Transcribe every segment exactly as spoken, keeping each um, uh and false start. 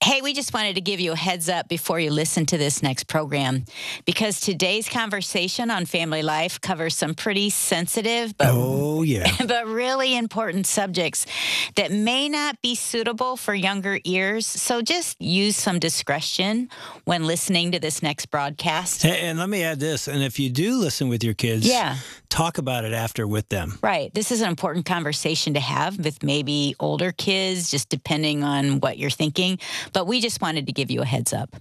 Hey, we just wanted to give you a heads up before you listen to this next program, because today's conversation on family life covers some pretty sensitive but, oh, yeah. but really important subjects that may not be suitable for younger ears. So just use some discretion when listening to this next broadcast. And, and let me add this. And if you do listen with your kids, yeah. talk about it after with them. Right. This is an important conversation to have with maybe older kids, just depending on what you're thinking. But we just wanted to give you a heads up.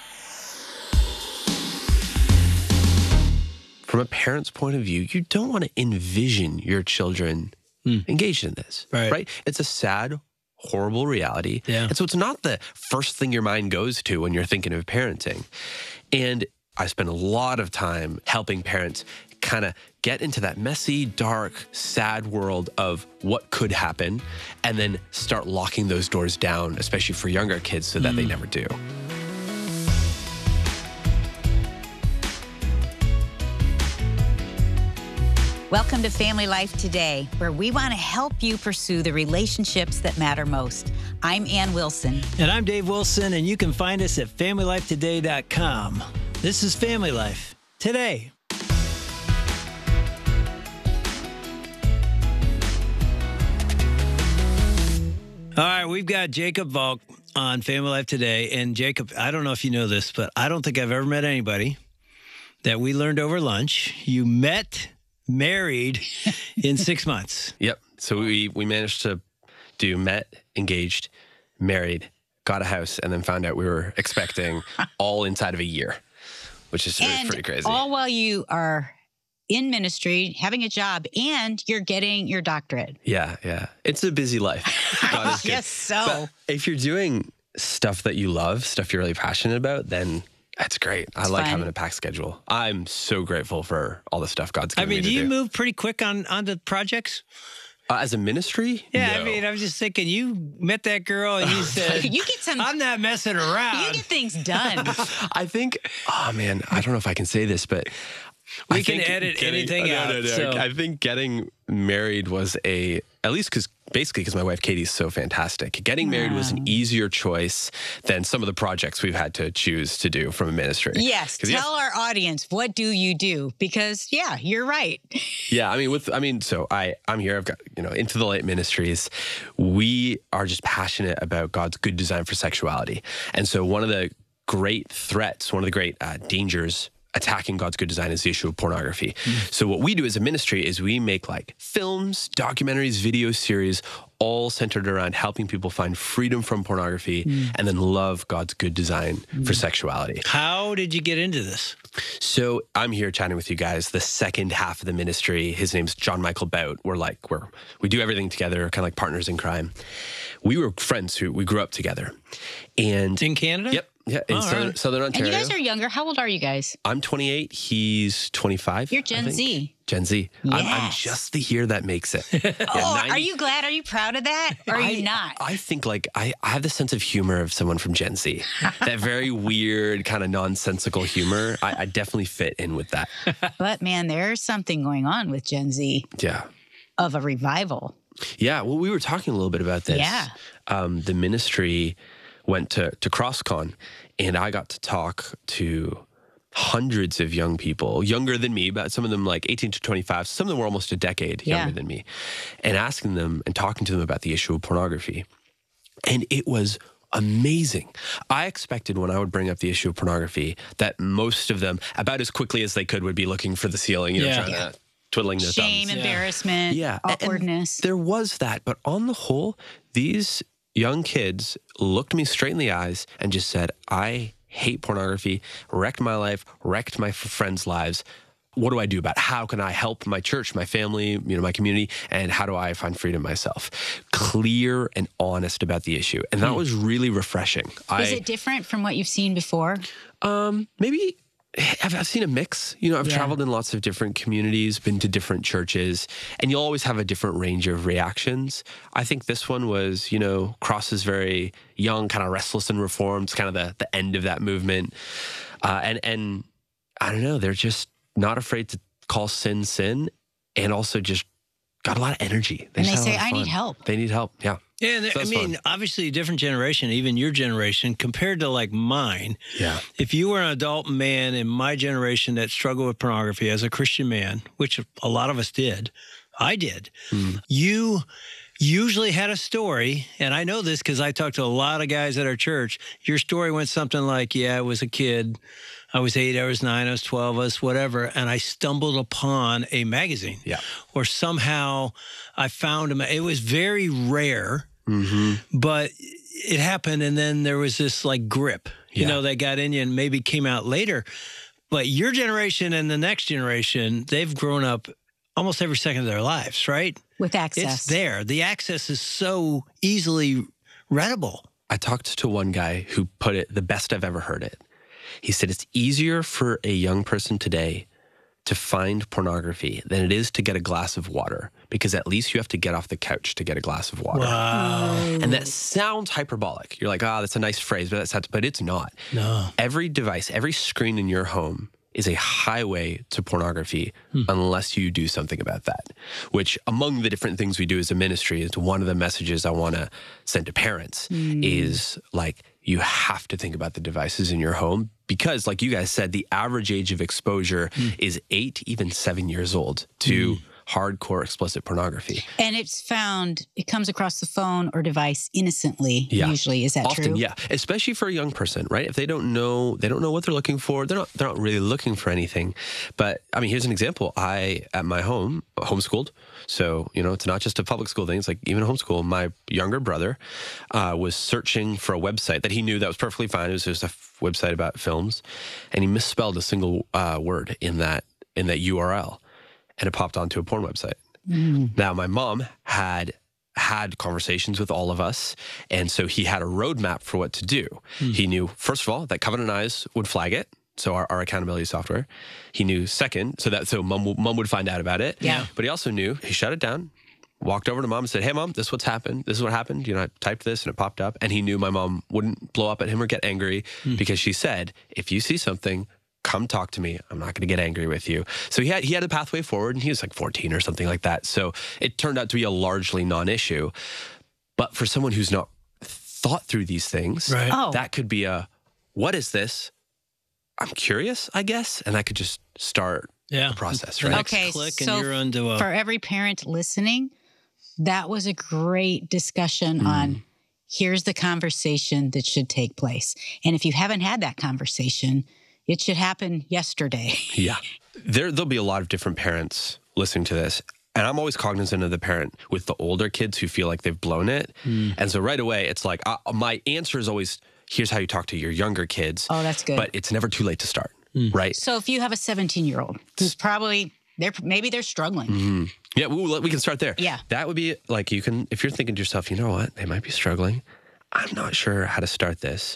From a parent's point of view, you don't want to envision your children mm. engaged in this, right. right? It's a sad, horrible reality. Yeah. And so it's not the first thing your mind goes to when you're thinking of parenting. And I spend a lot of time helping parents kind of get into that messy, dark, sad world of what could happen, and then start locking those doors down, especially for younger kids, so that mm. they never do. Welcome to Family Life Today, where we want to help you pursue the relationships that matter most. I'm Ann Wilson. And I'm Dave Wilson, and you can find us at family life today dot com. This is Family Life Today. All right, we've got Jacob Volk on Family Life Today. And Jacob, I don't know if you know this, but I don't think I've ever met anybody that we learned over lunch. You met, married in six months. Yep. So we, we managed to do met, engaged, married, got a house, and then found out we were expecting all inside of a year, which is and pretty crazy. All while you are in ministry, having a job, and you're getting your doctorate. Yeah, yeah. It's a busy life. Yes, so. But if you're doing stuff that you love, stuff you're really passionate about, then that's great. It's I like fun. having a packed schedule. I'm so grateful for all the stuff God's given I mean, me to do you do. move pretty quick on, on the projects? Uh, as a ministry? Yeah, no. I mean, I was just thinking, you met that girl and you said, you get some, I'm not messing around. You get things done. I think, oh man, I don't know if I can say this, but we I can think edit getting, anything no, out. No, no, so. I think getting married was a, at least because basically because my wife Katie is so fantastic. Getting married was an easier choice than some of the projects we've had to choose to do from a ministry. Yes, tell yeah, our audience, what do you do? Because yeah, you're right. Yeah, I mean, with I mean, so I I'm here. I've got you know Into the Light Ministries. We are just passionate about God's good design for sexuality, and so one of the great threats, one of the great uh, dangers attacking God's good design is the issue of pornography. Mm. So what we do as a ministry is we make like films, documentaries, video series, all centered around helping people find freedom from pornography mm. and then love God's good design mm. for sexuality. How did you get into this? So I'm here chatting with you guys. The second half of the ministry, his name's John Michael Bout. We're like, we're, we do everything together, kind of like partners in crime. We were friends who we grew up together. And in Canada? Yep. Yeah, in oh, southern, right. southern Ontario. And you guys are younger. How old are you guys? I'm twenty-eight. He's twenty-five. You're Gen Z. Gen Z. Yes. I'm, I'm just the year that makes it. Yeah, oh, ninety are you glad? Are you proud of that? Or are I, you not? I think like I, I have the sense of humor of someone from Gen Z. That very weird, kind of nonsensical humor. I, I definitely fit in with that. But man, there's something going on with Gen Z. Yeah. Of a revival. Yeah. Well, we were talking a little bit about this. Yeah. Um, the ministry went to, to CrossCon, and I got to talk to hundreds of young people, younger than me, but some of them like eighteen to twenty-five. Some of them were almost a decade younger yeah. than me, and asking them and talking to them about the issue of pornography. And it was amazing. I expected when I would bring up the issue of pornography that most of them, about as quickly as they could, would be looking for the ceiling, you know, yeah. trying yeah. to twiddling their Shame, thumbs. embarrassment, yeah. awkwardness. And there was that, but on the whole, these young kids looked me straight in the eyes and just said, I hate pornography, wrecked my life, wrecked my friends' lives. What do I do about it? How can I help my church, my family, you know, my community, and how do I find freedom myself? Clear and honest about the issue. And that was really refreshing. Is I, it different from what you've seen before? Um, maybe I've, I've seen a mix. You know, I've yeah. traveled in lots of different communities, been to different churches, and you'll always have a different range of reactions. I think this one was, you know, Cross is very young, kind of restless and reformed. It's kind of the, the end of that movement. Uh, and, and I don't know, they're just not afraid to call sin, sin, and also just got a lot of energy. They and they just had a say, lot of I fun. need help. They need help, yeah. Yeah, and there- So I that's mean, fun. obviously a different generation, even your generation, compared to like mine. Yeah. If you were an adult man in my generation that struggled with pornography as a Christian man, which a lot of us did, I did, Mm. you usually had a story, and I know this because I talked to a lot of guys at our church. Your story went something like, yeah, I was a kid. I was eight, I was nine, I was twelve, I was whatever, and I stumbled upon a magazine. Yeah. Or somehow I found them. It was very rare, Mm-hmm. but it happened, and then there was this like grip, you Yeah. know, that got in you and maybe came out later. But your generation and the next generation, they've grown up almost every second of their lives, right? With access. It's there. The access is so easily readable. I talked to one guy who put it the best I've ever heard it. He said it's easier for a young person today to find pornography than it is to get a glass of water, because at least you have to get off the couch to get a glass of water. Wow. And that sounds hyperbolic. You're like, ah, oh, that's a nice phrase, but that's not, but it's not. No. Every device, every screen in your home is a highway to pornography hmm. unless you do something about that, which among the different things we do as a ministry is one of the messages I want to send to parents mm. is like, you have to think about the devices in your home because like you guys said, the average age of exposure mm. is eight, even seven years old to mm. hardcore explicit pornography. And it's found, it comes across the phone or device innocently, yeah. usually. Is that Often, true? yeah. Especially for a young person, right? If they don't know, they don't know what they're looking for. They're not, they're not really looking for anything. But I mean, here's an example. I, at my home, homeschooled. So, you know, it's not just a public school thing. It's like even homeschool. My younger brother uh, was searching for a website that he knew that was perfectly fine. It was just a f- website about films. And he misspelled a single uh, word in that, in that U R L. And it popped onto a porn website. Mm. Now, my mom had had conversations with all of us. And so he had a roadmap for what to do. Mm. He knew, first of all, that Covenant Eyes would flag it. So our, our accountability software. He knew second, so that so mom, mom would find out about it. Yeah. But he also knew, he shut it down, walked over to mom and said, hey, mom, this is what's happened. This is what happened. You know, I typed this and it popped up. And he knew my mom wouldn't blow up at him or get angry mm. because she said, if you see something, come talk to me. I'm not going to get angry with you. So he had he had a pathway forward, and he was like fourteen or something like that. So it turned out to be a largely non-issue. But for someone who's not thought through these things, right. oh. that could be a, what is this? I'm curious, I guess. And I could just start yeah. the process, The right? next Okay, click so and you're onto a... for every parent listening, that was a great discussion mm. on here's the conversation that should take place. And if you haven't had that conversation, it should happen yesterday. Yeah. There, there'll be a lot of different parents listening to this. And I'm always cognizant of the parent with the older kids who feel like they've blown it. Mm. And so right away, it's like, uh, my answer is always, here's how you talk to your younger kids. Oh, that's good. But it's never too late to start, mm. right? So if you have a seventeen-year-old who's probably, they're maybe they're struggling. Mm-hmm. Yeah, we, we can start there. Yeah. That would be like, you can, if you're thinking to yourself, you know what, they might be struggling. I'm not sure how to start this.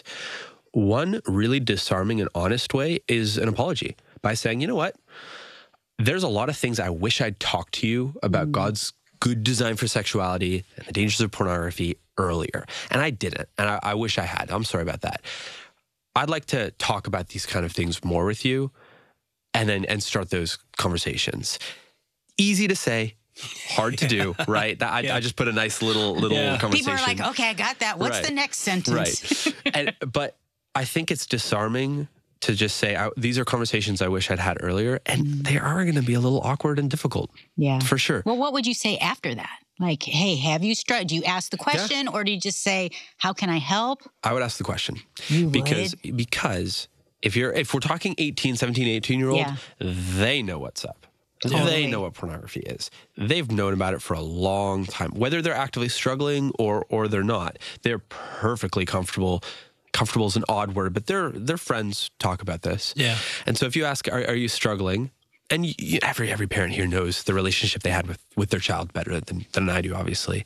One really disarming and honest way is an apology by saying, you know what, there's a lot of things I wish I'd talked to you about mm. God's good design for sexuality and the dangers of pornography earlier. And I didn't. And I, I wish I had. I'm sorry about that. I'd like to talk about these kind of things more with you and then and start those conversations. Easy to say, hard to do, right? I, yeah. I just put a nice little little yeah. conversation. People are like, okay, I got that. What's right. the next sentence? Right. and, but I think it's disarming to just say, I, these are conversations I wish I'd had earlier, and mm. they are going to be a little awkward and difficult. Yeah. For sure. Well, what would you say after that? Like, hey, have you struggled? Do you ask the question, yeah. or do you just say, how can I help? I would ask the question. You because would? Because if you're if we're talking eighteen, seventeen, eighteen-year-old, yeah. they know what's up. Totally. They know what pornography is. They've known about it for a long time. Whether they're actively struggling or or they're not, they're perfectly comfortable. Comfortable is an odd word, but their their friends talk about this. Yeah. And so if you ask, are, are you struggling? And you, every every parent here knows the relationship they had with, with their child better than, than I do, obviously.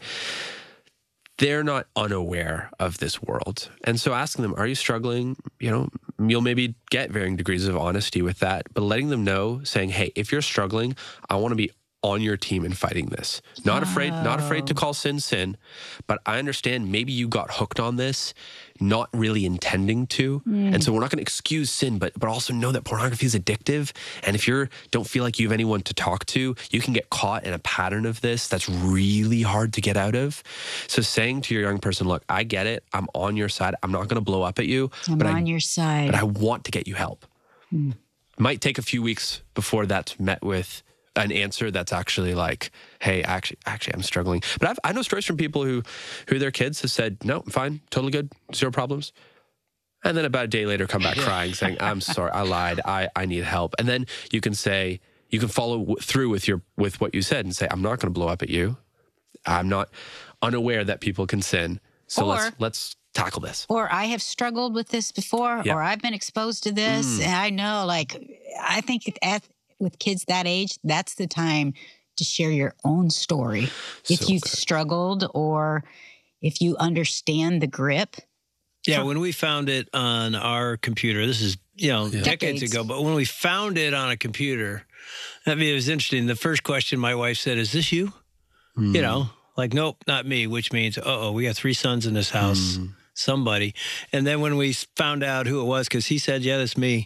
They're not unaware of this world. And so asking them, are you struggling? You know, you'll maybe get varying degrees of honesty with that, but letting them know, saying, hey, if you're struggling, I want to be on your team in fighting this. Not afraid, not afraid to call sin sin, but I understand maybe you got hooked on this, not really intending to. Mm. And so we're not going to excuse sin, but but also know that pornography is addictive. And if you don't feel like you have anyone to talk to, you can get caught in a pattern of this that's really hard to get out of. So saying to your young person, look, I get it. I'm on your side. I'm not going to blow up at you. I'm but on I, your side. But I want to get you help. Mm. Might take a few weeks before that's met with an answer that's actually like, hey, actually, actually, I'm struggling. But I've, I know stories from people who, who their kids have said, no, I'm fine, totally good, zero problems. And then about a day later, come back crying, saying, I'm sorry, I lied, I, I need help. And then you can say, you can follow w- through with your with what you said and say, I'm not going to blow up at you. I'm not unaware that people can sin. So or, let's let's tackle this. Or I have struggled with this before, yep. or I've been exposed to this. Mm. And I know, like, I think at with kids that age, that's the time to share your own story. So if you've good. struggled or if you understand the grip. Yeah, for- when we found it on our computer, this is, you know, yeah. decades. decades ago, but when we found it on a computer, I mean, it was interesting. The first question my wife said, is this you? Mm. You know, like, nope, not me, which means, uh-oh, we got three sons in this house, mm. somebody. And then when we found out who it was, because he said, yeah, that's me,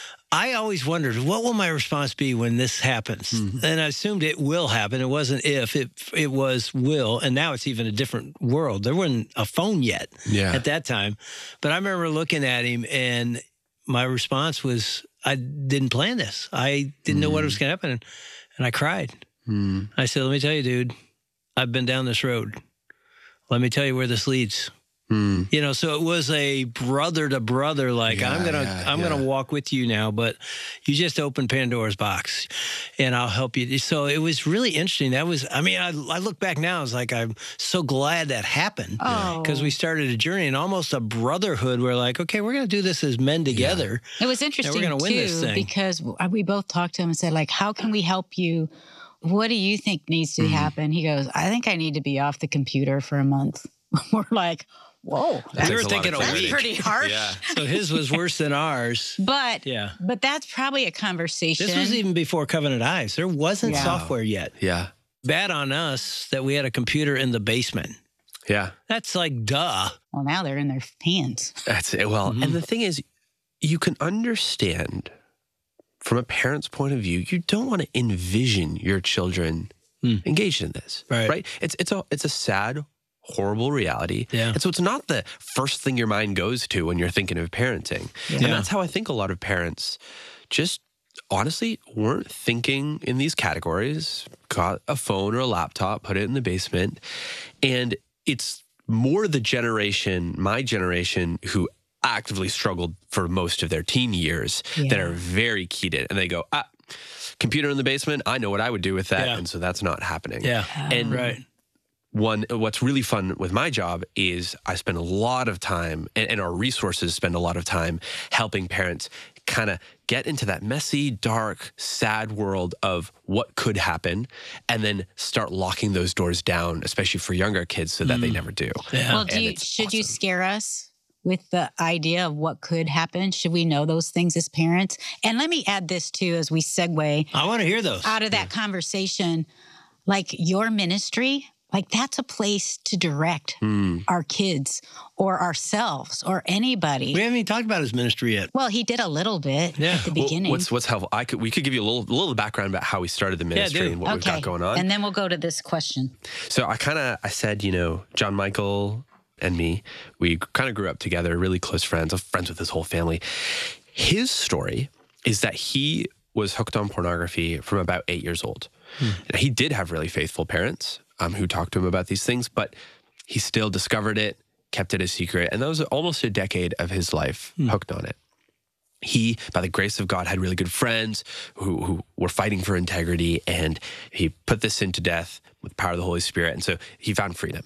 I always wondered, what will my response be when this happens? Mm-hmm. And I assumed it will happen. It wasn't if, it it was will. And now it's even a different world. There wasn't a phone yet yeah. at that time. But I remember looking at him and my response was, I didn't plan this. I didn't mm. know what was going to happen. And I cried. Mm. I said, let me tell you, dude, I've been down this road. Let me tell you where this leads. Mm. You know, so it was a brother to brother, like, yeah, I'm going to, yeah, I'm yeah. going to walk with you now, but you just open Pandora's box and I'll help you. So it was really interesting. That was, I mean, I, I look back now, I was like, I'm so glad that happened because oh. we started a journey and almost a brotherhood. We're like, okay, we're going to do this as men together. Yeah. It was interesting we're gonna win too, this thing. Because we both talked to him and said, like, how can we help you? What do you think needs to mm. happen? He goes, I think I need to be off the computer for a month. We're like, whoa, we were thinking a, a week. Pretty harsh. Yeah. So his was worse than ours. But yeah, but that's probably a conversation. This was even before Covenant Eyes. There wasn't yeah. software yet. Yeah. Bad on us that we had a computer in the basement. Yeah. That's like, duh. Well, now they're in their hands. That's it. Well, mm-hmm. and the thing is, you can understand from a parent's point of view, you don't want to envision your children mm. engaged in this. Right. Right. It's it's a it's a sad, horrible reality. Yeah. And so it's not the first thing your mind goes to when you're thinking of parenting. Yeah. And that's how I think a lot of parents just honestly weren't thinking in these categories, got a phone or a laptop, put it in the basement. And it's more the generation, my generation, who actively struggled for most of their teen years yeah. that are very keyed in. And they go, ah, computer in the basement, I know what I would do with that. Yeah. And so that's not happening. Yeah. And right. One, what's really fun with my job is I spend a lot of time, and, and our resources spend a lot of time helping parents kind of get into that messy, dark, sad world of what could happen, and then start locking those doors down, especially for younger kids, so that mm. they never do. Yeah. Well, do you, should awesome. you scare us with the idea of what could happen? Should we know those things as parents? And let me add this too, as we segue. I want to hear those. Out of that yeah. conversation, like your ministry, like that's a place to direct mm. our kids or ourselves or anybody. We haven't even talked about his ministry yet. Well, he did a little bit yeah. at the well, beginning. What's what's helpful? I could we could give you a little little background about how we started the ministry yeah, and what okay. we've got going on. And then we'll go to this question. So I kind of I said, you know, John Michael and me, we kind of grew up together, really close friends. I'm friends with his whole family. His story is that he was hooked on pornography from about eight years old. Hmm. Now, he did have really faithful parents um, who talked to him about these things, but he still discovered it, kept it a secret. And that was almost a decade of his life hmm. hooked on it. He, by the grace of God, had really good friends who, who were fighting for integrity, and he put this sin to death with the power of the Holy Spirit. And so he found freedom.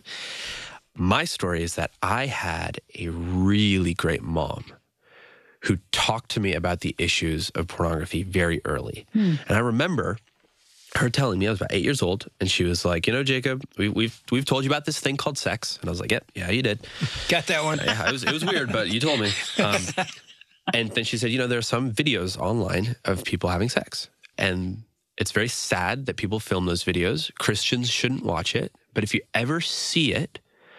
My story is that I had a really great mom who talked to me about the issues of pornography very early. Hmm. And I remember her telling me, I was about eight years old, and she was like, you know, Jacob, we, we've we've told you about this thing called sex. And I was like, yep, yeah, you did. Got that one. Yeah, it was, it was weird, but you told me. Um, and then she said, you know, there are some videos online of people having sex. And It's very sad that people film those videos. Christians shouldn't watch it. But if you ever see it,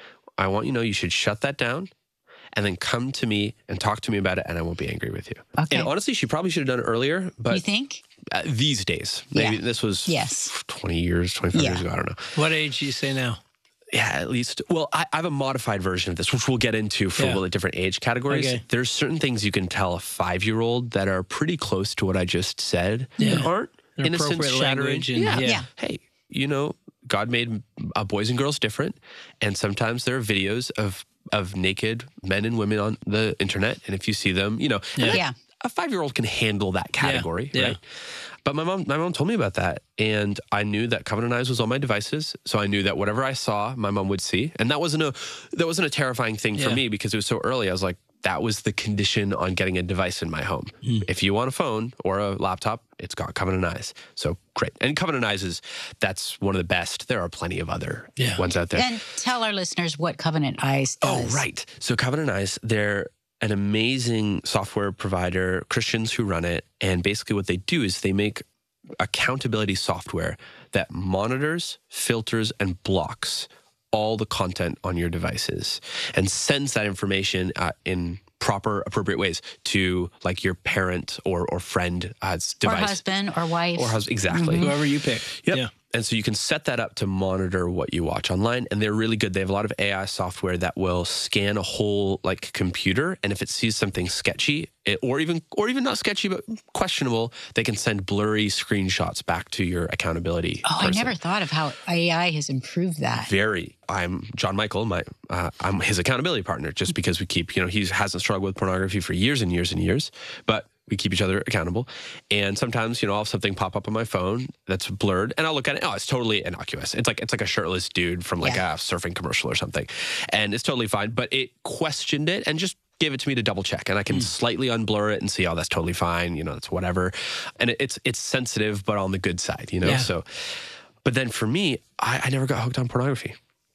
I want you to know you should shut that down and then come to me and talk to me about it, and I won't be angry with you. Okay. And honestly, she probably should have done it earlier. But You think? uh, these days, maybe Yeah. this was Yes. twenty years, twenty-five Yeah. years ago. I don't know. What age do you say now? Yeah, at least. Well, I, I have a modified version of this, which we'll get into for Yeah. all the different age categories. Okay. There's certain things you can tell a five-year-old that are pretty close to what I just said. Yeah. That aren't An innocent, appropriate shattering. language and- yeah. yeah. Yeah. Hey, you know, God made uh, boys and girls different, and sometimes there are videos of of naked men and women on the internet, and if you see them, you know, and that- Yeah. a five-year-old can handle that category, Yeah. right? But my mom, my mom told me about that, and I knew that Covenant Eyes was on my devices, so I knew that whatever I saw, my mom would see, and that wasn't a that wasn't a terrifying thing for Yeah. me because it was so early. I was like, that was the condition on getting a device in my home. Mm. If you want a phone or a laptop, it's got Covenant Eyes, so great. And Covenant Eyes is that's one of the best. There are plenty of other Yeah. ones out there. And tell our listeners what Covenant Eyes Oh, does. right. So Covenant Eyes, they're an amazing software provider, Christians who run it. And basically what they do is they make accountability software that monitors, filters, and blocks all the content on your devices and sends that information uh, in proper, appropriate ways to like your parent or, or friend uh, Or device. husband or wife. Or husband, exactly. Whoever you pick. Yep. Yeah. And so you can set that up to monitor what you watch online. And they're really good. They have a lot of A I software that will scan a whole like computer. And if it sees something sketchy it, or even or even not sketchy, but questionable, they can send blurry screenshots back to your accountability Oh, I person. never thought of how A I has improved that. Very. I'm John Michael, my uh, I'm his accountability partner just because we keep, you know, he hasn't struggled with pornography for years and years and years, but we keep each other accountable. And sometimes, you know, I'll have something pop up on my phone that's blurred and I'll look at it. Oh, it's totally innocuous. It's like it's like a shirtless dude from like Yeah. a surfing commercial or something. And it's totally fine. But it questioned it and just gave it to me to double check. And I can slightly unblur it and see, oh, that's totally fine. You know, that's whatever. And it, it's it's sensitive, but on the good side, you know? Yeah. So, but then for me, I, I never got hooked on pornography.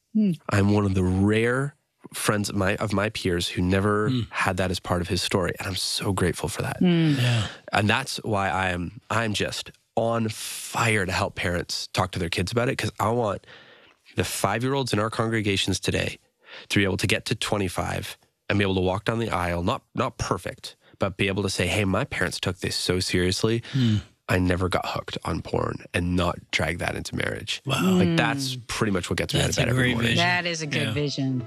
I'm one of the rare friends of my of my peers who never Mm. had that as part of his story, and I'm so grateful for that. Yeah. And that's why I am I'm just on fire to help parents talk to their kids about it because I want the five-year-olds in our congregations today to be able to get to twenty-five and be able to walk down the aisle, not not perfect, but be able to say, "Hey, my parents took this so seriously." I never got hooked on porn and not drag that into marriage. Wow. Like that's pretty much what gets me That's out of a bed every great morning. vision. That is a good Yeah. vision.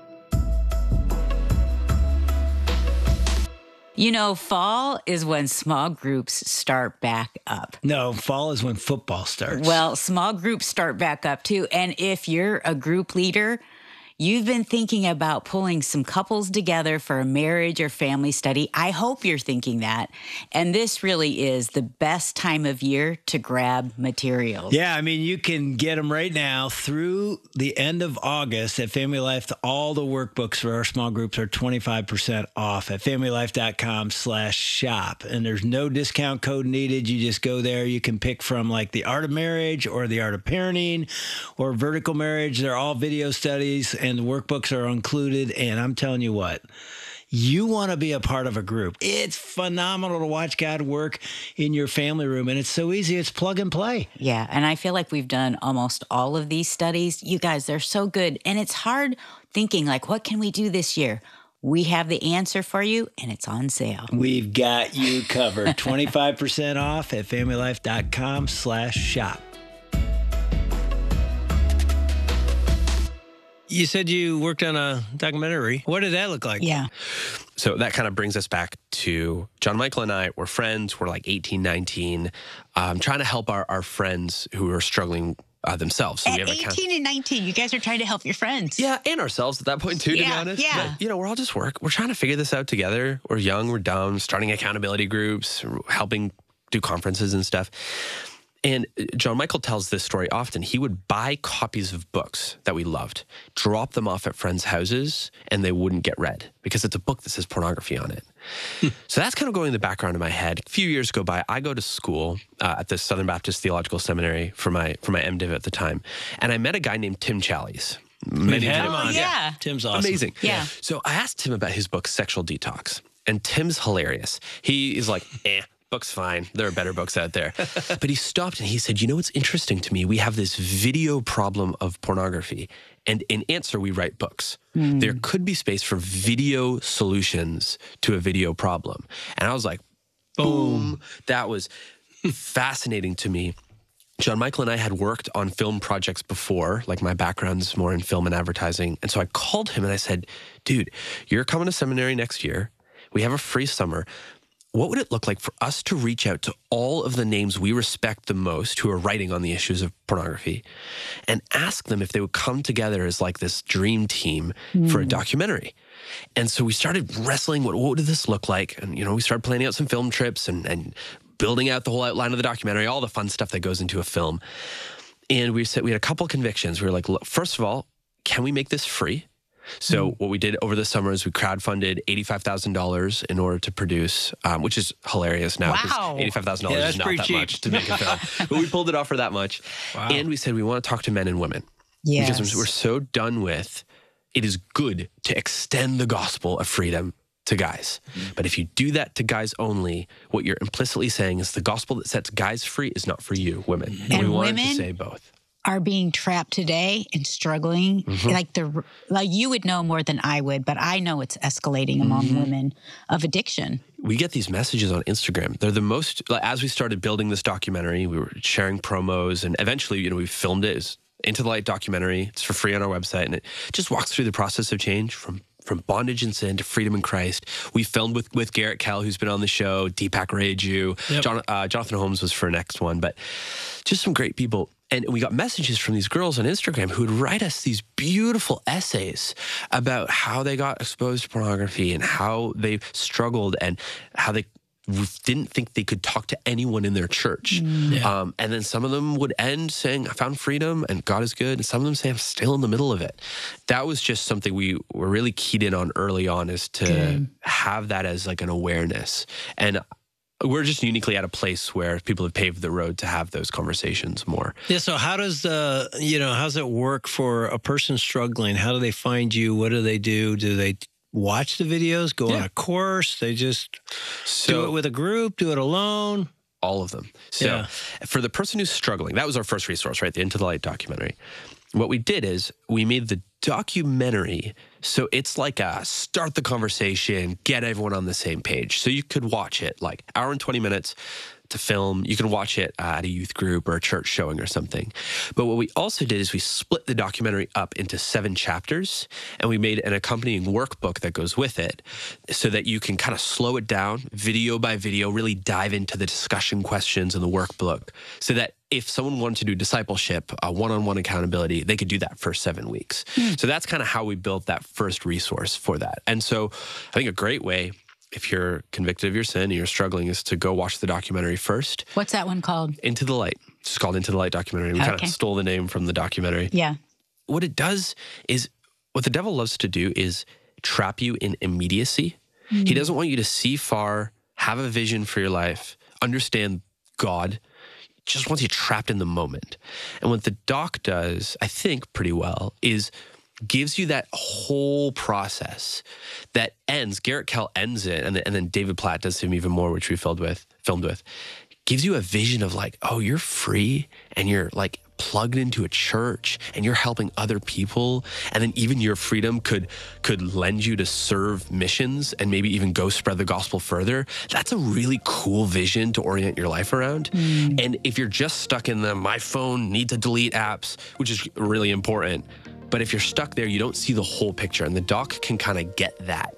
You know, fall is when small groups start back up. No, fall is when football starts. Well, small groups start back up too. And if you're a group leader, you've been thinking about pulling some couples together for a marriage or family study. I hope you're thinking that. And this really is the best time of year to grab materials. Yeah, I mean, you can get them right now through the end of August at Family Life. All the workbooks for our small groups are twenty-five percent off at familylife.com slash shop. And there's no discount code needed. You just go there. You can pick from like the art of marriage or the art of parenting or vertical marriage. They're all video studies and the workbooks are included. And I'm telling you what, you want to be a part of a group. It's phenomenal to watch God work in your family room. And it's so easy. It's plug and play. Yeah, and I feel like we've done almost all of these studies. You guys, they're so good. And it's hard thinking, like, what can we do this year? We have the answer for you, and it's on sale. We've got you covered. twenty-five percent off at familylife.com slash shop. You said you worked on a documentary. What did that look like? Yeah. So that kind of brings us back to John Michael and I were friends. We're like eighteen, nineteen, um, trying to help our, our friends who are struggling uh, themselves. So At we have a count- eighteen and nineteen, you guys are trying to help your friends. Yeah, and ourselves at that point too, to be Yeah, honest. yeah. But, you know, we're all just work. We're trying to figure this out together. We're young, we're dumb, starting accountability groups, helping do conferences and stuff. And John Michael tells this story often. He would buy copies of books that we loved, drop them off at friends' houses, and they wouldn't get read because it's a book that says pornography on it. So that's kind of going in the background of my head. A few years go by. I go to school uh, at the Southern Baptist Theological Seminary for my for my MDiv at the time, and I met a guy named Tim Challies. We've had him Oh, on. yeah. Tim's awesome. Amazing. Yeah. So I asked him about his book, Sexual Detox. And Tim's hilarious. He is like, eh, book's fine. There are better books out there. But he stopped and he said, you know what's interesting to me? We have this video problem of pornography. And in answer, we write books. Mm. There could be space for video solutions to a video problem. And I was like, boom. That was fascinating to me. John Michael and I had worked on film projects before, like my background is more in film and advertising. And so I called him and I said, dude, you're coming to seminary next year. We have a free summer. What would it look like for us to reach out to all of the names we respect the most who are writing on the issues of pornography and ask them if they would come together as like this dream team mm. for a documentary? And so we started wrestling, what, what would this look like? And, you know, we started planning out some film trips and, and building out the whole outline of the documentary, all the fun stuff that goes into a film. And we said, we had a couple convictions. We were like, look, first of all, can we make this free? So mm. what we did over the summer is we crowdfunded eighty-five thousand dollars in order to produce, um, which is hilarious now. Wow. eighty-five thousand dollars yeah, is not that cheap. much to make a film. But we pulled it off for that much. Wow. And we said we want to talk to men and women. Yes. Because we're so done with, it is good to extend the gospel of freedom to guys. Mm. But if you do that to guys only, what you're implicitly saying is the gospel that sets guys free is not for you, women. And, and we wanted women to say both. Are being trapped today and struggling. Mm-hmm. Like the like you would know more than I would, but I know it's escalating among mm-hmm. women of addiction. We get these messages on Instagram. They're the most, like, as we started building this documentary, we were sharing promos and eventually, you know, we filmed it. It's Into the Light documentary. It's for free on our website. And it just walks through the process of change from From bondage and sin to freedom in Christ. We filmed with with Garrett Kell, who's been on the show, Deepak Raju, yep. John, uh, Jonathan Holmes was for next one, but just some great people. And we got messages from these girls on Instagram who would write us these beautiful essays about how they got exposed to pornography and how they struggled and how they didn't think they could talk to anyone in their church. Mm. Yeah. Um, and then some of them would end saying, I found freedom and God is good. And some of them say, I'm still in the middle of it. That was just something we were really keyed in on early on, is to good. have that as like an awareness. And we're just uniquely at a place where people have paved the road to have those conversations more. Yeah. So how does the, you know, how's it work for a person struggling? How do they find you? What do they do? Do they watch the videos, go yeah. on a course? They just so, do it with a group, do it alone? All of them. So yeah. for the person who's struggling, that was our first resource, right? The Into the Light documentary. What we did is we made the documentary so it's like a start the conversation, get everyone on the same page. So you could watch it like hour and twenty minutes to film. You can watch it uh, at a youth group or a church showing or something. But what we also did is we split the documentary up into seven chapters, and we made an accompanying workbook that goes with it so that you can kind of slow it down video by video, really dive into the discussion questions in the workbook so that if someone wanted to do discipleship, uh, one-on-one accountability, they could do that for seven weeks. Mm. So that's kind of how we built that first resource for that. And so I think a great way, if you're convicted of your sin and you're struggling, is to go watch the documentary first. What's that one called? Into the Light. It's just called Into the Light documentary. We okay. kind of stole the name from the documentary. Yeah. What it does is, what the devil loves to do is trap you in immediacy. Mm. He doesn't want you to see far, have a vision for your life, understand God. He just wants you trapped in the moment. And what the doc does, I think pretty well, is gives you that whole process that ends. Garrett Kell ends it, and then, and then David Platt does him even more, which we filmed with, filmed with. Gives you a vision of like, oh, you're free, and you're like plugged into a church, and you're helping other people, and then even your freedom could could lend you to serve missions and maybe even go spread the gospel further. That's a really cool vision to orient your life around. Mm. And if you're just stuck in the my phone, need to delete apps, which is really important. But if you're stuck there, you don't see the whole picture, and the doc can kind of get that.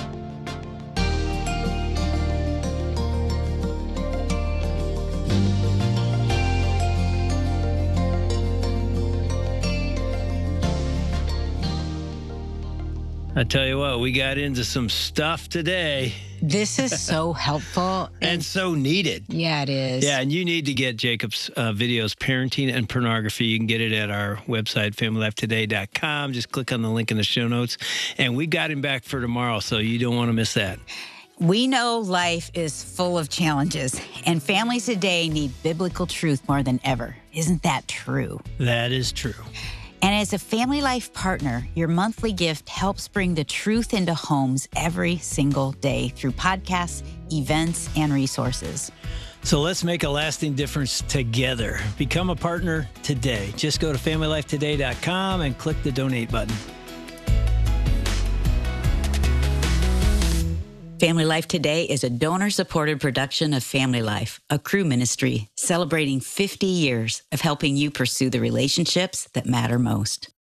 I tell you what, we got into some stuff today. This is so helpful. and, and so needed. Yeah, it is. Yeah, and you need to get Jacob's uh, videos, Parenting and Pornography. You can get it at our website, family life today dot com. Just click on the link in the show notes. And we got him back for tomorrow, so you don't want to miss that. We know life is full of challenges, and families today need biblical truth more than ever. Isn't that true? That is true. And as a Family Life partner, your monthly gift helps bring the truth into homes every single day through podcasts, events, and resources. So let's make a lasting difference together. Become a partner today. Just go to family life today dot com and click the donate button. Family Life Today is a donor-supported production of Family Life, a Cru ministry celebrating fifty years of helping you pursue the relationships that matter most.